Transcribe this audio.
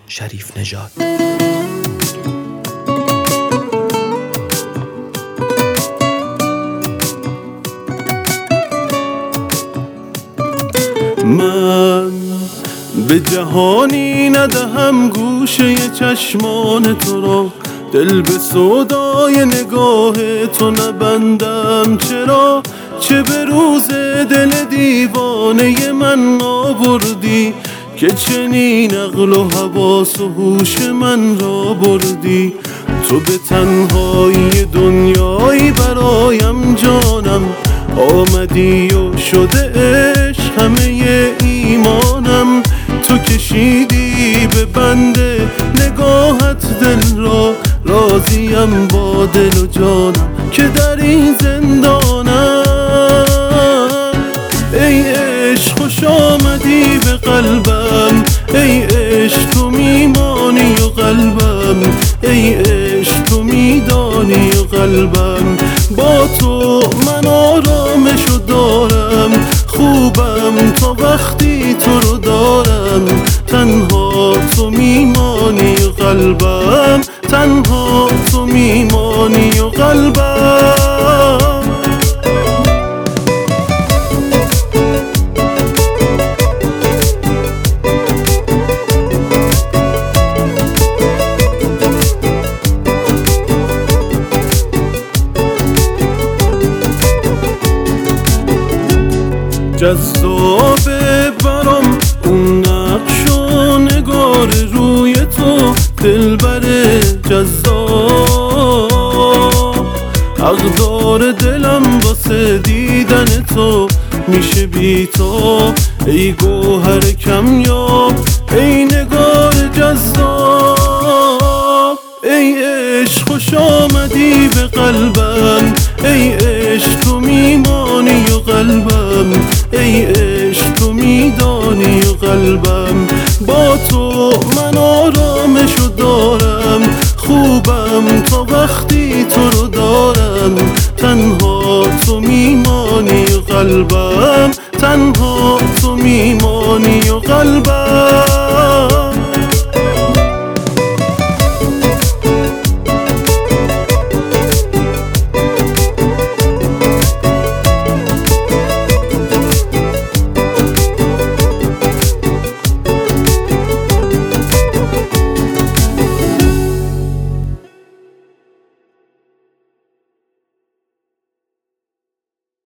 شریف نژاد. من به جهانی ندهم گوشه چشمان تو را، دل به سودای نگاه تو نبندم. چرا چه به روز دل دیوانه من آوردی که چنین عقل و حواس و هوش من را بردی؟ تو به تنهایی دنیایی برایم جانم آمدی و شده عشق همه ایمانم. تو کشیدی به بند نگاهت دل را، راضیم با دل و جانم که در این زندانم. ای عشق خوش آمدی به قلبم، ای عشق تو میمانی و قلبم، ای عشق تو میدانی و قلبم. با تو من آرامشو دارم، خوبم تا وقتی تو رو دارم. تنها تو میمانی و قلبم، تنها تو میمانی و قلبم. جذابه برام اون نقش و نگار روی تو، دلبر جذاب. اقدار دلم واسه دیدن تو میشه بی تو، ای گوهر کمیاب، ای نگار جذاب. ای عشق خوش آمدی به قلبم، ای عشق تو میمانی و قلبم، ای عشق تو میدانی و قلبم. با تو من آرامشو دارم، خوبم تا وقتی تو رو دارم. تنها تو میمانی و قلبم، تنها تو میمانی و قلبم.